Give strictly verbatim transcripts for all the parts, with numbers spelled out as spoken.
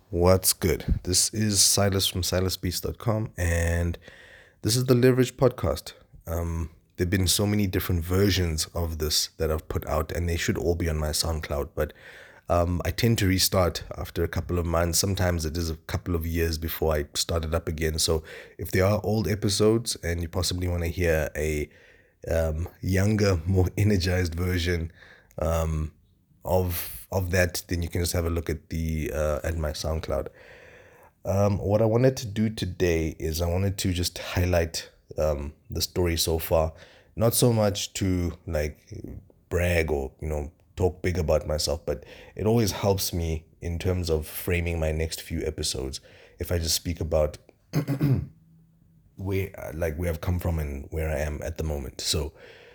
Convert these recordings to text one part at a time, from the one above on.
What's good? This is Silas from silas beats dot com, and this is the Leverage Podcast. Um, there have been so many different versions of this that I've put out, and they should all be on my SoundCloud. But um, I tend to restart after a couple of months. Sometimes it is a couple of years before I start it up again. So if there are old episodes and you possibly want to hear a um, younger, more energized version, um, of of that, then you can just have a look at the uh, at my SoundCloud. Um, what I wanted to do today is I wanted to just highlight um, the story so far, not so much to like brag or you know talk big about myself, but it always helps me in terms of framing my next few episodes if I just speak about where like where I've come from and where I am at the moment. So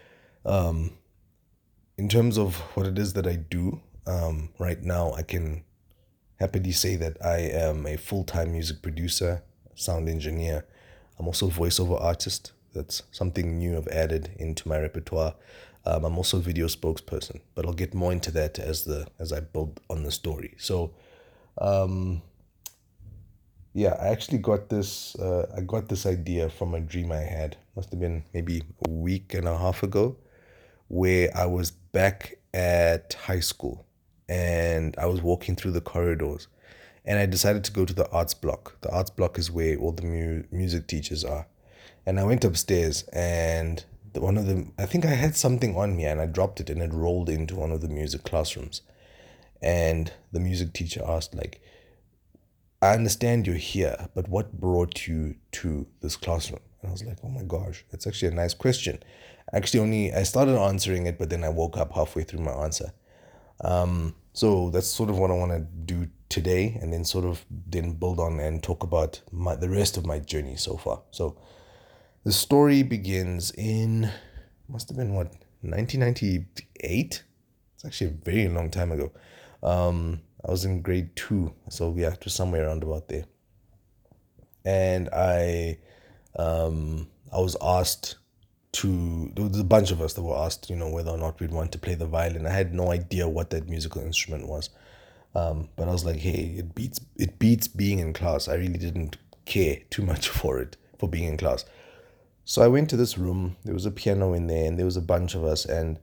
in terms of what it is that I do um, right now, I can happily say that I am a full time music producer, sound engineer. I'm also a voiceover artist. That's something new I've added into my repertoire. Um, I'm also a video spokesperson, but I'll get more into that as the as I build on the story. So yeah, I actually got this. Uh, I got this idea from a dream I had. Must have been maybe a week and a half ago, where I was back at high school and I was walking through the corridors and I decided to go to the arts block. The arts block is where all the mu- music teachers are. And I went upstairs and the, one of them, I think I had something on me and I dropped it and it rolled into one of the music classrooms. And the music teacher asked, like, I understand you're here, but what brought you to this classroom? And I was like, oh my gosh, that's actually a nice question. Actually, only I started answering it, but then I woke up halfway through my answer. So that's sort of what I want to do today, and then sort of then build on and talk about my, the rest of my journey so far. So the story begins in, must have been what, nineteen ninety-eight? It's actually a very long time ago. Um, I was in grade two, so yeah, it was somewhere around about there. And I um, I was asked to, there was a bunch of us that were asked, you know, whether or not we'd want to play the violin. I had no idea what that musical instrument was. Um, but I was like, hey, it beats it beats being in class. I really didn't care too much for it, for being in class. So I went to this room. There was a piano in there, and there was a bunch of us. And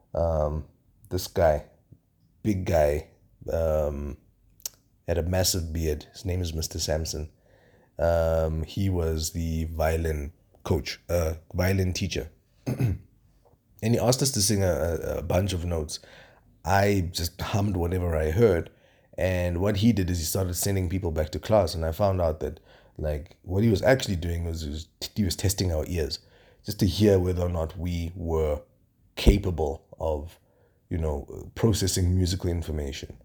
this guy, big guy, um, had a massive beard. His name is Mister Sampson. Um, he was the violin coach, uh, violin teacher, and he asked us to sing a, a, a bunch of notes. I just hummed whatever I heard. And what he did is he started sending people back to class. And I found out that, like, what he was actually doing was, he was, he was testing our ears just to hear whether or not we were capable of, you know, processing musical information.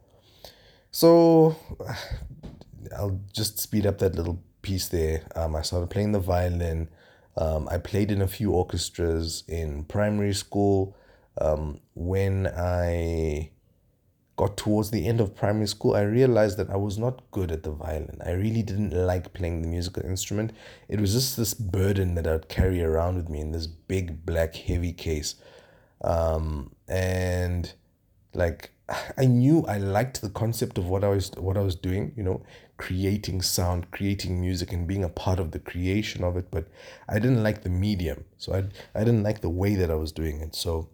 So I'll just speed up that little piece there. Um, I started playing the violin. Um, I played in a few orchestras in primary school. Um, when I got towards the end of primary school, I realized that I was not good at the violin. I really didn't like playing the musical instrument. It was just this burden that I'd carry around with me in this big, black, heavy case. Um, and like I knew I liked the concept of what I was what I was doing, you know, creating sound, creating music and being a part of the creation of it, but I didn't like the medium. So I I didn't like the way that I was doing it. So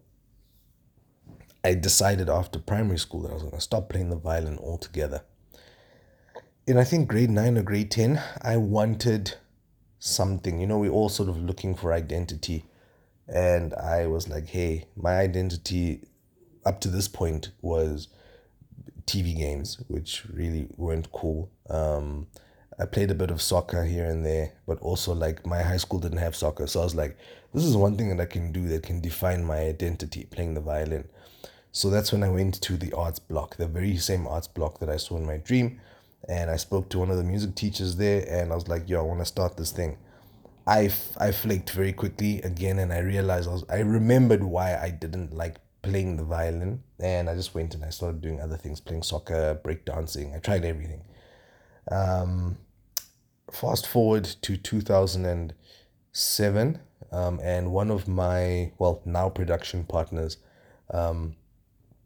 I decided after primary school that I was going to stop playing the violin altogether. In I think grade nine or grade ten, I wanted something. You know, we're all sort of looking for identity. And I was like, hey, my identity up to this point was T V games, which really weren't cool. Um, I played a bit of soccer here and there, but also like my high school didn't have soccer. So I was like, this is one thing that I can do that can define my identity, playing the violin. So that's when I went to the arts block, the very same arts block that I saw in my dream. And I spoke to one of the music teachers there and I was like, yo, I want to start this thing. I, f- I flaked very quickly again and I realized I, was, I remembered why I didn't like playing the violin. And I just went and I started doing other things, playing soccer, breakdancing. I tried everything. Fast forward to two thousand seven, um, and one of my, well, now production partners,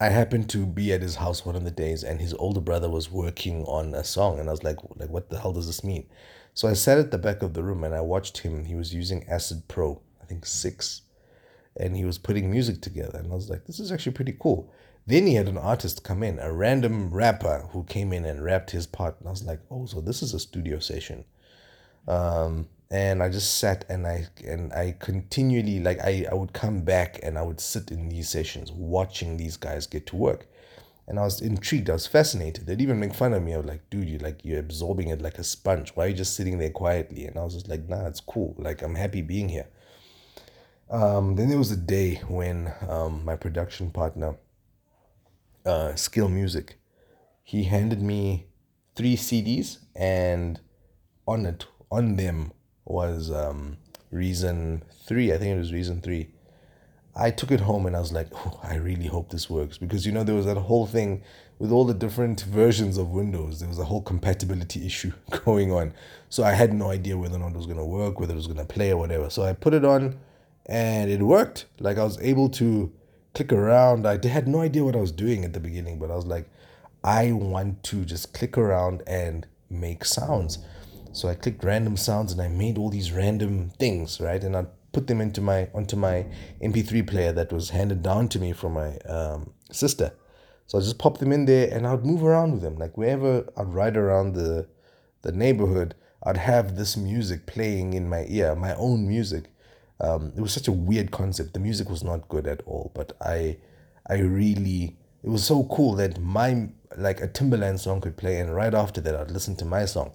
I happened to be at his house one of the days, and his older brother was working on a song, and I was like, like, what the hell does this mean? So I sat at the back of the room and I watched him. He was using Acid Pro, I think six, and he was putting music together, and I was like, this is actually pretty cool. Then he had an artist come in, a random rapper who came in and rapped his part, and I was like, oh, so this is a studio session. Um, and I just sat and I and I continually, like, I, I would come back and I would sit in these sessions watching these guys get to work. And I was intrigued, I was fascinated. They'd even make fun of me. I was like, dude, you like you're absorbing it like a sponge. Why are you just sitting there quietly? And I was just like, nah, it's cool. Like, I'm happy being here. Um, then there was a day when um, my production partner, uh, Skill Music, he handed me three C Ds, and on it, on them was um, Reason three. I think it was Reason three. I took it home and I was like, oh, I really hope this works, because you know there was that whole thing with all the different versions of Windows. There was a whole compatibility issue going on. So I had no idea whether or not it was going to work, whether it was going to play or whatever. So I put it on and it worked. Like, I was able to click around. I had no idea what I was doing at the beginning, but I was like, I want to just click around and make sounds. So I clicked random sounds and I made all these random things, right? And I put them into my onto my M P three player that was handed down to me from my um, sister. So I just popped them in there and I'd move around with them. Like, wherever I'd ride around the the neighborhood, I'd have this music playing in my ear, my own music. Um, it was such a weird concept. The music was not good at all, but I I really, it was so cool that my, like, a Timberland song could play, and right after that I'd listen to my song.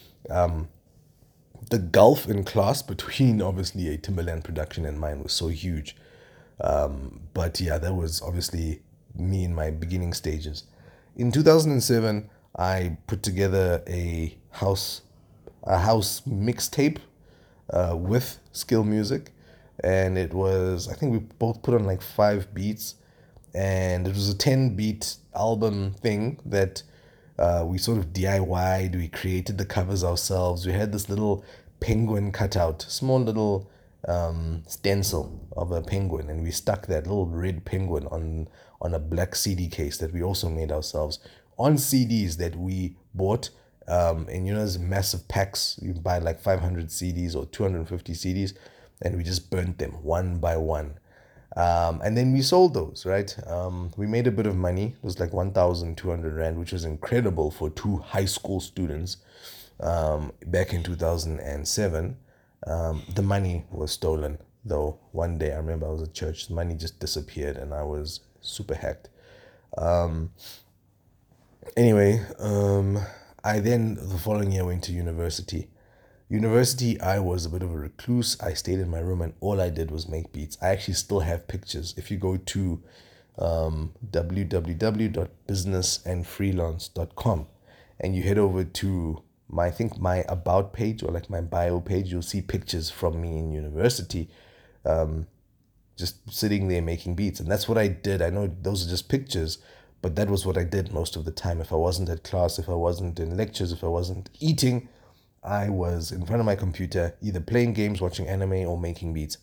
The gulf in class between obviously a Timberland production and mine was so huge. Um, but yeah, that was obviously me in my beginning stages. In two thousand seven, I put together a house a house mixtape uh, with Skill Music, and it was, I think we both put on like five beats, and it was a ten beat album thing that uh, we sort of D I Y'd. We created the covers ourselves. We had this little penguin cutout, small little um, stencil of a penguin, and we stuck that little red penguin on on a black C D case that we also made ourselves on C Ds that we bought. Um, and you know, those massive packs, you buy like five hundred C Ds or two hundred fifty C Ds, and we just burnt them one by one. Um, and then we sold those, right? Um, we made a bit of money. It was like one thousand two hundred Rand, which was incredible for two high school students um, back in two thousand seven. Um, the money was stolen, though. One day, I remember I was at church, the money just disappeared, and I was super hacked. Um, anyway, um, I then, the following year, went to university. University, I was a bit of a recluse. I stayed in my room and all I did was make beats. I actually still have pictures. If you go to um, w w w dot business and freelance dot com and you head over to my, I think my about page, or like my bio page, you'll see pictures from me in university, um, just sitting there making beats. And that's what I did. I know those are just pictures, but that was what I did most of the time. If I wasn't at class, if I wasn't in lectures, if I wasn't eating, I was in front of my computer, either playing games, watching anime, or making beats.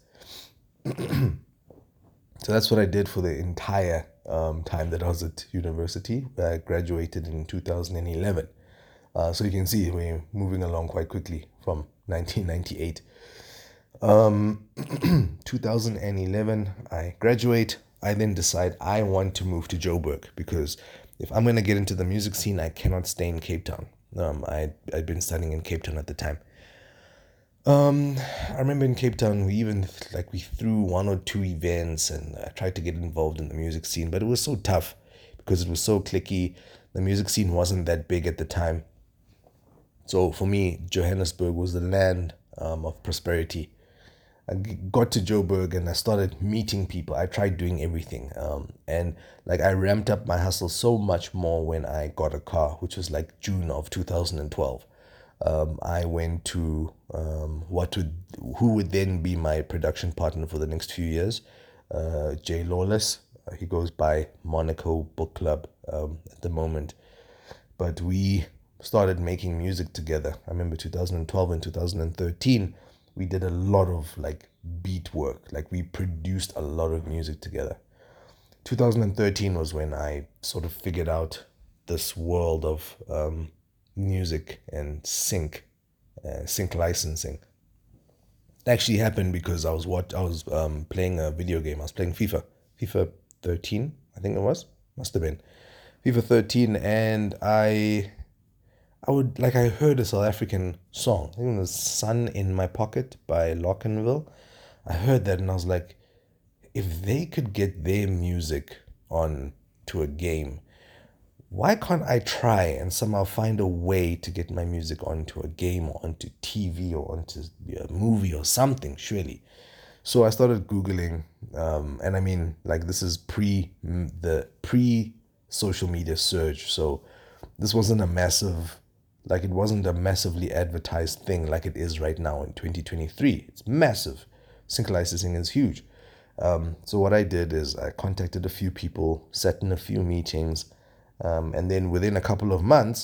So that's what I did for the entire um, time that I was at university. I graduated in two thousand eleven. Uh, so you can see we're moving along quite quickly from nineteen ninety-eight. Um, two thousand eleven, I graduate. I then decide I want to move to Joburg, because if I'm going to get into the music scene, I cannot stay in Cape Town. Um, I I'd been studying in Cape Town at the time. Um, I remember in Cape Town, we even like we threw one or two events, and I tried to get involved in the music scene, but it was so tough because it was so clicky. The music scene wasn't that big at the time. So for me, Johannesburg was the land um, of prosperity. I got to Joburg and I started meeting people. I tried doing everything. Um, and like I ramped up my hustle so much more when I got a car, which was like June of two thousand twelve. Um, I went to um, what would who would then be my production partner for the next few years, uh, Jay Lawless. Uh, he goes by Monaco Book Club um, at the moment, but we started making music together. I remember two thousand twelve and two thousand thirteen, we did a lot of like beat work. Like we produced a lot of music together. two thousand thirteen was when I sort of figured out this world of um, music and sync, uh, sync licensing. It actually happened because I was what I was um, playing a video game. I was playing FIFA, FIFA thirteen, I think it was, must have been FIFA thirteen, and I I would like I heard a South African song. I think it was "Sun in My Pocket" by Lockenville. I heard that and I was like, if they could get their music on to a game, why can't I try and somehow find a way to get my music onto a game or onto T V or onto a movie or something, surely. So I started Googling, um, and I mean, like, this is pre the pre social media surge. So this wasn't a massive, like, it wasn't a massively advertised thing like it is right now in twenty twenty-three. It's massive. Sync licensing is huge. Um, so what I did is I contacted a few people, sat in a few meetings, um, and then within a couple of months,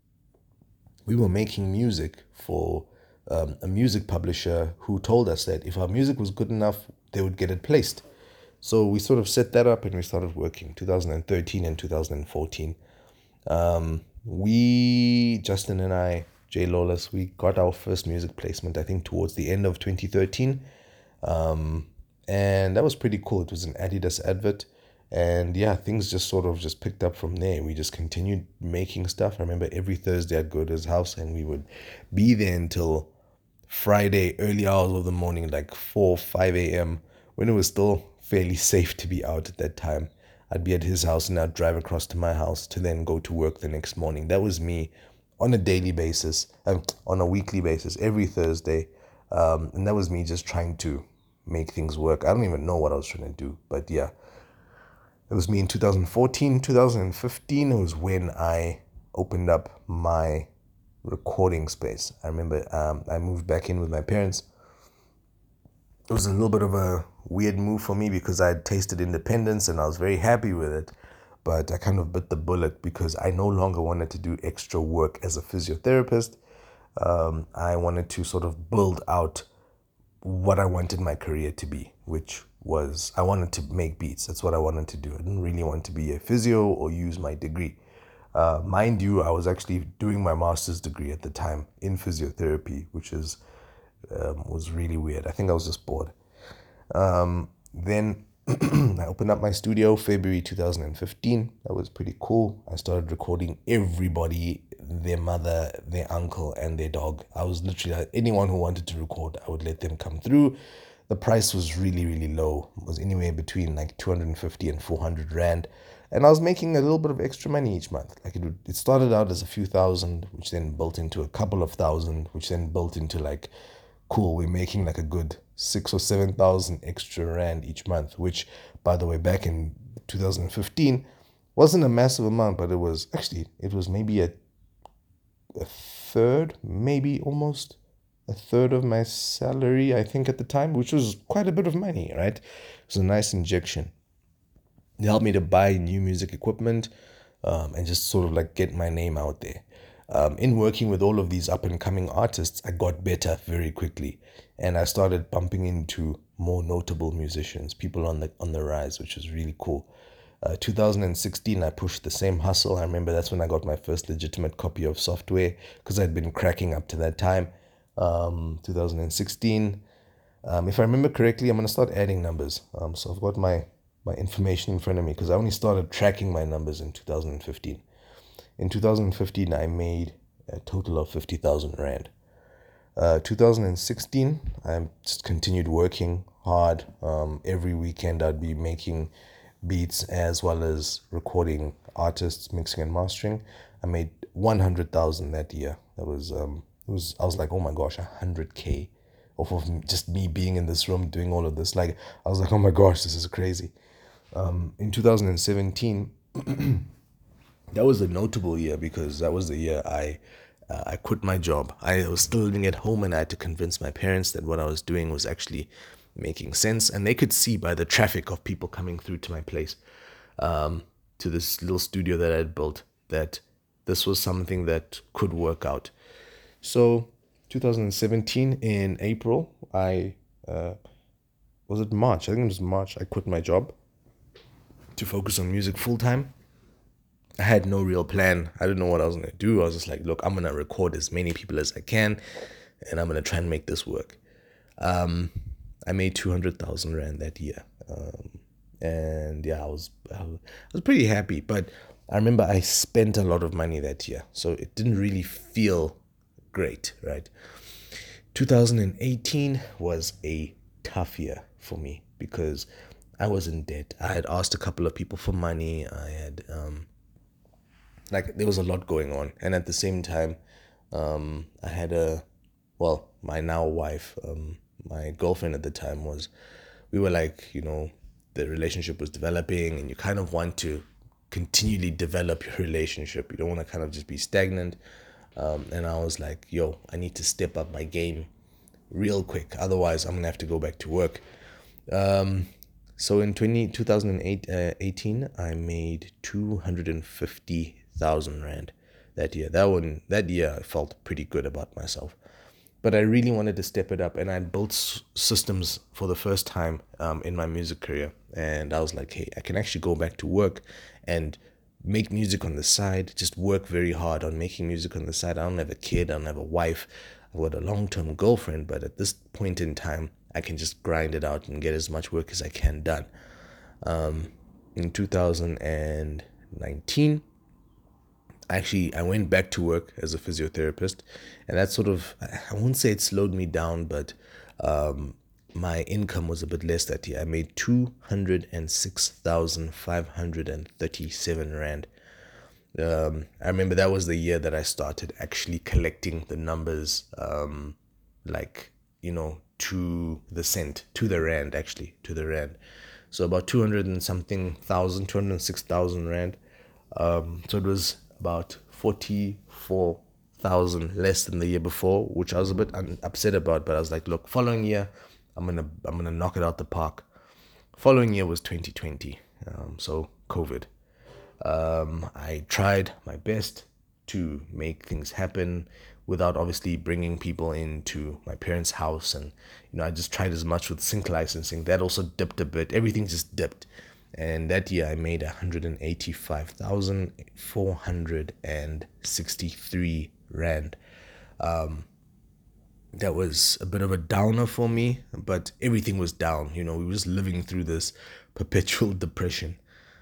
we were making music for um, a music publisher who told us that if our music was good enough, they would get it placed. So we sort of set that up and we started working two thousand thirteen and two thousand fourteen. Um, we, Justin and I, Jay Lawless, we got our first music placement, I think, towards the end of twenty thirteen. Um, and that was pretty cool. It was an Adidas advert. And yeah, things just sort of just picked up from there. We just continued making stuff. I remember every Thursday I'd go to his house and we would be there until Friday, early hours of the morning, like four, five a m, when it was still fairly safe to be out at that time. I'd be at his house and I'd drive across to my house to then go to work the next morning. That was me on a daily basis, um, on a weekly basis, every Thursday. Um, and that was me just trying to make things work. I don't even know what I was trying to do, but yeah. It was me in two thousand fourteen, two thousand fifteen. It was when I opened up my recording space. I remember um, I moved back in with my parents. It was a little bit of a weird move for me because I had tasted independence and I was very happy with it. But I kind of bit the bullet because I no longer wanted to do extra work as a physiotherapist. Um, I wanted to sort of build out what I wanted my career to be, which was I wanted to make beats. That's what I wanted to do. I didn't really want to be a physio or use my degree. Uh, mind you, I was actually doing my master's degree at the time in physiotherapy, which is um, was really weird. I think I was just bored. Um, then I opened up my studio February two thousand fifteen. That was pretty cool. I started recording everybody, their mother, their uncle, and their dog. I was literally like, anyone who wanted to record, I would let them come through. The price was really, really low. It was anywhere between like two hundred fifty and four hundred rand. And I was making a little bit of extra money each month. Like it, would, it started out as a few thousand, which then built into a couple of thousand, which then built into like, cool, we're making like a good six or seven thousand extra rand each month, which, by the way, back in two thousand fifteen wasn't a massive amount, but it was actually, it was maybe a, a third, maybe almost a third of my salary, I think, at the time, which was quite a bit of money, right? It was a nice injection. It helped me to buy new music equipment um, and just sort of like get my name out there. Um, in working with all of these up and coming artists, I got better very quickly, and I started bumping into more notable musicians, people on the on the rise, which was really cool. Uh, two thousand sixteen, I pushed the same hustle. I remember that's when I got my first legitimate copy of software because I'd been cracking up to that time. Um, two thousand sixteen, um, if I remember correctly, I'm gonna start adding numbers. Um, so I've got my my information in front of me because I only started tracking my numbers in two thousand fifteen. In two thousand fifteen, I made a total of fifty thousand rand. Uh, two thousand sixteen, I just continued working hard. Um, every weekend, I'd be making beats as well as recording artists, mixing and mastering. I made one hundred thousand that year. That was, um, it was, I was like, oh my gosh, one hundred K off of just me being in this room doing all of this. Like, I was like, oh my gosh, this is crazy. Um, in two thousand seventeen, that was a notable year because that was the year I uh, I quit my job. I was still living at home and I had to convince my parents that what I was doing was actually making sense. And they could see by the traffic of people coming through to my place, um, to this little studio that I had built, that this was something that could work out. So two thousand seventeen in April, I, uh, was it March? I think it was March, I quit my job. to focus on music full time. I had no real plan. I didn't know what I was going to do. I was just like, look, I'm going to record as many people as I can and I'm going to try and make this work. Um, I made two hundred thousand Rand that year. Um, and yeah, I was, I was I was pretty happy. But I remember I spent a lot of money that year. So it didn't really feel great, right? two thousand eighteen was a tough year for me because I was in debt. I had asked a couple of people for money. I had, um, like, there was a lot going on. And at the same time, um, I had a, well, my now wife, um, my girlfriend at the time was, we were like, you know, the relationship was developing and you kind of want to continually develop your relationship. You don't want to kind of just be stagnant. Um, and I was like, yo, I need to step up my game real quick. Otherwise, I'm going to have to go back to work. Um, so in twenty, two thousand eighteen, I made two hundred fifty thousand Rand that year. That one, that year, I felt pretty good about myself. But I really wanted to step it up, and I built s- systems for the first time um, in my music career. And I was like, hey, I can actually go back to work and make music on the side, just work very hard on making music on the side. I don't have a kid, I don't have a wife, I've got a long-term girlfriend, but at this point in time, I can just grind it out and get as much work as I can done. Um, in two thousand nineteen, actually, I went back to work as a physiotherapist, and that sort of, I won't say it slowed me down, but um, my income was a bit less that year. I made two hundred six thousand five hundred thirty-seven Rand. Um, I remember that was the year that I started actually collecting the numbers, um, like, you know, to the cent, to the Rand, actually, to the Rand. So about two hundred and something thousand, two hundred six thousand Rand. Um, so it was about forty-four thousand less than the year before, which I was a bit un- upset about, but I was like, look, following year, I'm gonna I'm gonna knock it out the park. Following year was twenty twenty, um, so COVID. Um, I tried my best to make things happen without obviously bringing people into my parents' house, and you know I just tried as much with sync licensing. That also dipped a bit. Everything just dipped, and that year I made one hundred eighty-five thousand four hundred sixty-three Rand. Um, that was a bit of a downer for me, but everything was down. You know, we were just living through this perpetual depression.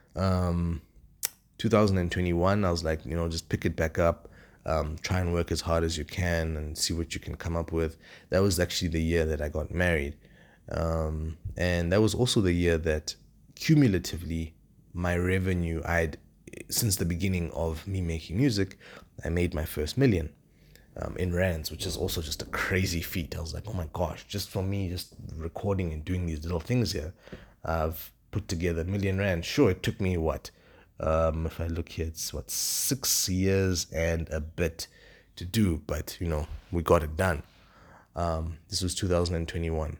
Um, two thousand twenty-one, I was like, you know, just pick it back up, um, try and work as hard as you can and see what you can come up with. That was actually the year that I got married. Um, and that was also the year that cumulatively my revenue, I'd, since the beginning of me making music, I made my first million. Um, in rands, which is also just a crazy feat. I was like, oh my gosh, just for me, just recording and doing these little things here, I've put together a million rand. Sure, it took me what? Um, if I look here, it's what, six years and a bit to do, but you know, we got it done. Um, this was two thousand twenty-one.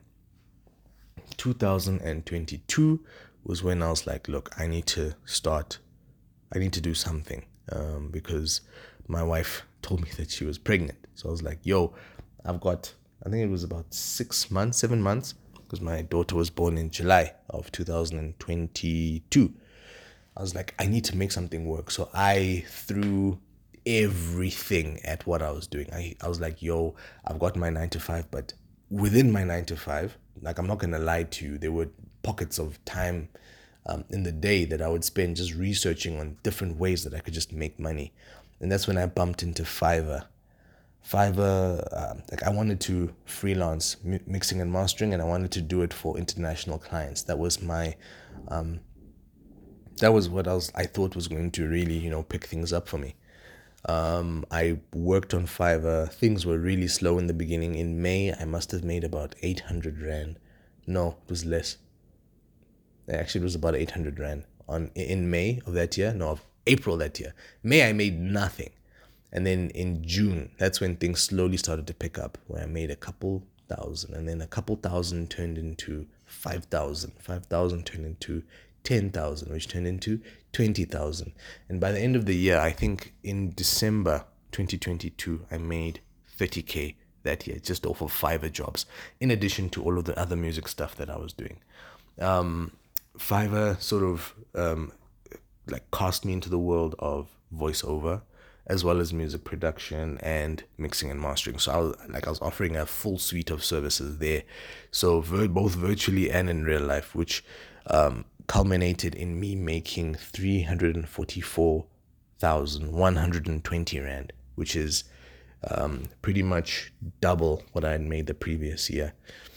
two thousand twenty-two was when I was like, look, I need to start, I need to do something, um, because my wife told me that she was pregnant. So I was like, yo, I've got, I think it was about six months, seven months, because my daughter was born in July of two thousand twenty-two. I was like, I need to make something work. So I threw everything at what I was doing. I, I was like, yo, I've got my nine to five, but within my nine to five, like, I'm not going to lie to you, there were pockets of time um, in the day that I would spend just researching on different ways that I could just make money. And that's when I bumped into Fiverr. Fiverr, uh, like I wanted to freelance mi- mixing and mastering, and I wanted to do it for international clients. That was my, um, that was what I was, I thought was going to really, you know, pick things up for me. Um, I worked on Fiverr. Things were really slow in the beginning. In May, I must have made about eight hundred Rand. No, it was less. Actually, it was about eight hundred Rand on in May of that year. No, of April that year. May, I made nothing. And then in June, that's when things slowly started to pick up, where I made a couple thousand, and then a couple thousand turned into five thousand. five thousand turned into ten thousand, which turned into twenty thousand. And by the end of the year, I think in December twenty twenty-two, I made thirty K that year, just off of Fiverr jobs, in addition to all of the other music stuff that I was doing. Um, Fiverr sort of um, like cast me into the world of voiceover as well as music production and mixing and mastering. So I was like I was offering a full suite of services there, so vir- both virtually and in real life, which um, culminated in me making three hundred forty-four thousand one hundred twenty rand, which is um, pretty much double what I had made the previous year,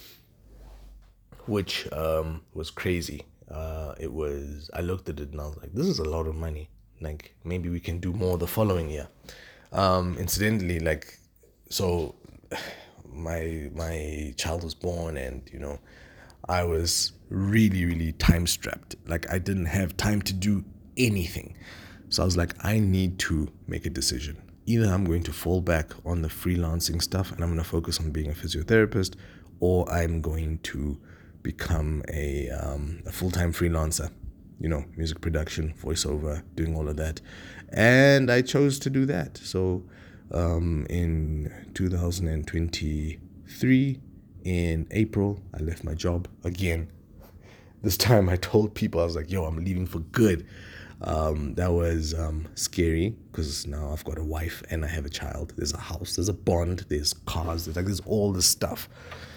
which um, was crazy. Uh, it was, I looked at it and I was like, this is a lot of money. Like, maybe we can do more the following year. Um, incidentally, like, so my my child was born, and you know, I was really really time strapped. Like, I didn't have time to do anything. So I was like, I need to make a decision. Either I'm going to fall back on the freelancing stuff and I'm going to focus on being a physiotherapist, or I'm going to become a, um, a full time freelancer, you know, music production, voiceover, doing all of that. And I chose to do that. So um, in two thousand twenty-three, in April, I left my job again. This time I told people, I was like, yo, I'm leaving for good. Um, that was um, scary because now I've got a wife and I have a child. There's a house, there's a bond, there's cars, there's like there's all this stuff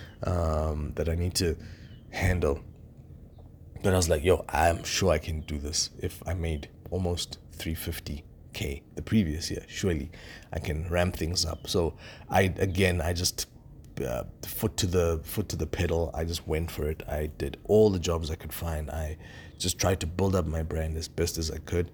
um, that I need to handle. But I was like, yo, I'm sure I can do this. If I made almost three hundred fifty k the previous year, surely I can ramp things up. So I again, I just uh, foot to the foot to the pedal. I just went for it. I did all the jobs I could find. I just tried to build up my brand as best as I could,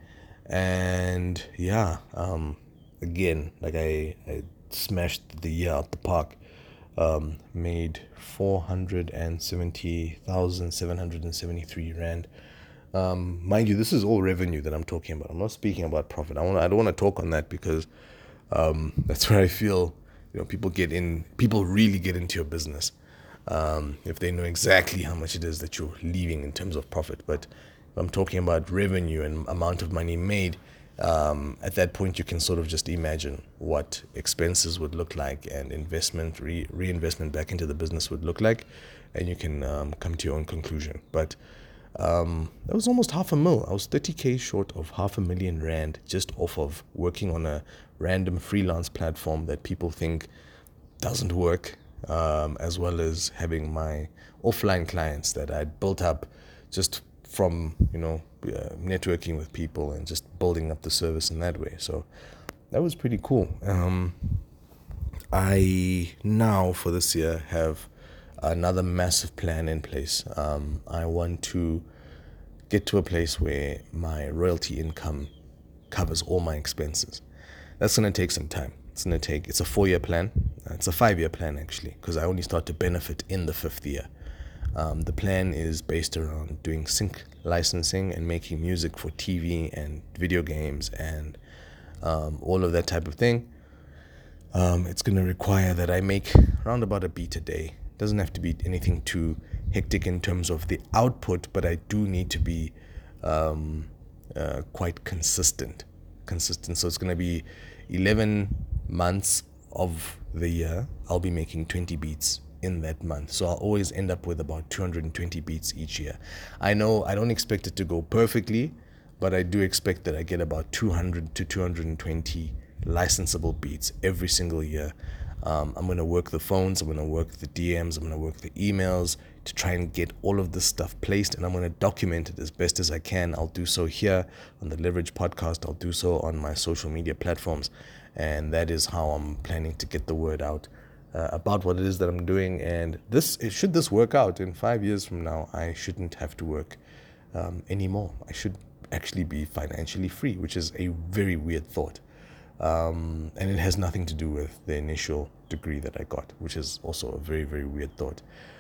and yeah, um, again, like I, I smashed the year out the park. Um, made four hundred seventy thousand seven hundred seventy-three rand. Um, mind you, this is all revenue that I'm talking about. I'm not speaking about profit. I want I don't want to talk on that because um, that's where I feel, you know, people get in, people really get into your business um, if they know exactly how much it is that you're leaving in terms of profit. But if I'm talking about revenue and amount of money made, um, at that point you can sort of just imagine what expenses would look like and investment, re- reinvestment back into the business would look like, and you can um, come to your own conclusion. But um, that was almost half a mil. I was thirty k short of half a million rand just off of working on a random freelance platform that people think doesn't work, um, as well as having my offline clients that I'd built up just from, you know, uh, networking with people and just building up the service in that way. So that was pretty cool. Um, I now for this year have another massive plan in place. Um, I want to get to a place where my royalty income covers all my expenses. That's going to take some time. It's going to take, it's a four year plan. Uh, It's a five year plan actually, because I only start to benefit in the fifth year. Um, the plan is based around doing sync licensing and making music for T V and video games and um, all of that type of thing. Um, it's going to require that I make around about a beat a day. Doesn't have to be anything too hectic in terms of the output, but I do need to be um, uh, quite consistent. Consistent. So it's going to be eleven months of the year. I'll be making twenty beats in that month. So I'll always end up with about two hundred twenty beats each year. I know I don't expect it to go perfectly, but I do expect that I get about two hundred to two hundred twenty licensable beats every single year. Um, I'm going to work the phones, I'm going to work the D Ms, I'm going to work the emails to try and get all of this stuff placed, and I'm going to document it as best as I can. I'll do so here on the Leverage podcast, I'll do so on my social media platforms, and that is how I'm planning to get the word out uh, about what it is that I'm doing. And this, should this work out in five years from now, I shouldn't have to work um, anymore. I should actually be financially free, which is a very weird thought. Um, and it has nothing to do with the initial degree that I got, which is also a very, very weird thought.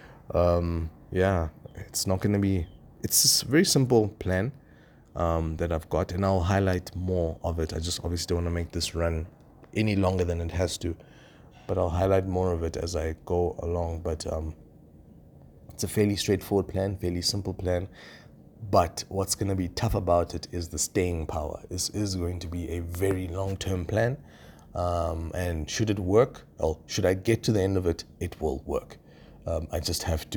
Um, yeah, it's not going to be, it's a very simple plan um, that I've got, and I'll highlight more of it. I just obviously don't want to make this run any longer than it has to, but I'll highlight more of it as I go along. But um, it's a fairly straightforward plan, fairly simple plan. But what's going to be tough about it is the staying power. This is going to be a very long-term plan. Um, and should it work, or should I get to the end of it, it will work. Um, I just have to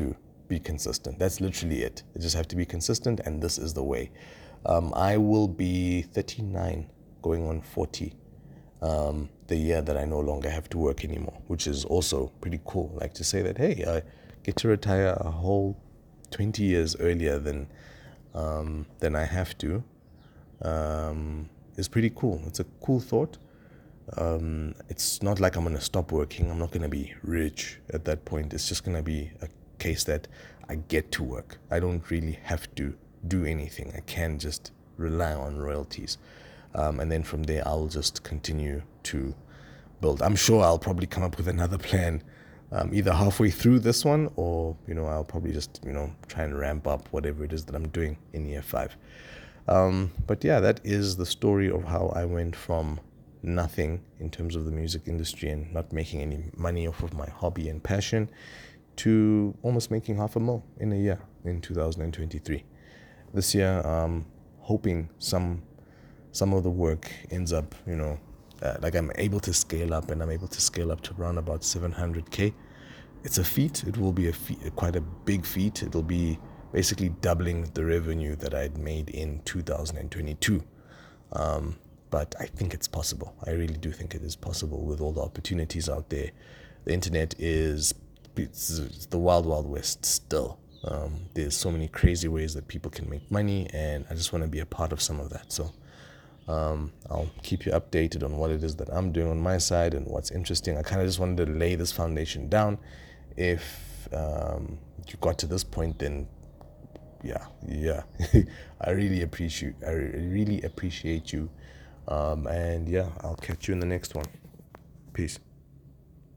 be consistent. That's literally it. You just have to be consistent, and this is the way. Um, I will be thirty-nine, going on forty, um, the year that I no longer have to work anymore, which is also pretty cool. Like to say that, hey, I get to retire a whole twenty years earlier than um, than I have to, um, is pretty cool. It's a cool thought. Um, it's not like I'm going to stop working. I'm not going to be rich at that point. It's just going to be a case that I get to work. I don't really have to do anything. I can just rely on royalties. Um, and then from there, I'll just continue to build. I'm sure I'll probably come up with another plan, um, either halfway through this one, or, you know, I'll probably just, you know, try and ramp up whatever it is that I'm doing in year five. Um, but yeah, that is the story of how I went from nothing in terms of the music industry and not making any money off of my hobby and passion to almost making half a mil in a year in two thousand twenty-three. This year, um, hoping some some of the work ends up, you know, uh, like I'm able to scale up, and I'm able to scale up to around about seven hundred K. It's a feat. It will be a feat, quite a big feat. It'll be basically doubling the revenue that I'd made in two thousand twenty-two. Um, but I think it's possible. I really do think it is possible with all the opportunities out there. The internet is it's, it's the wild, wild west still. Um, there's so many crazy ways that people can make money, and I just want to be a part of some of that. So um, I'll keep you updated on what it is that I'm doing on my side and what's interesting. I kind of just wanted to lay this foundation down. If um, you got to this point, then yeah, yeah, I really appreciate, I really appreciate you. Um, and yeah, I'll catch you in the next one. Peace.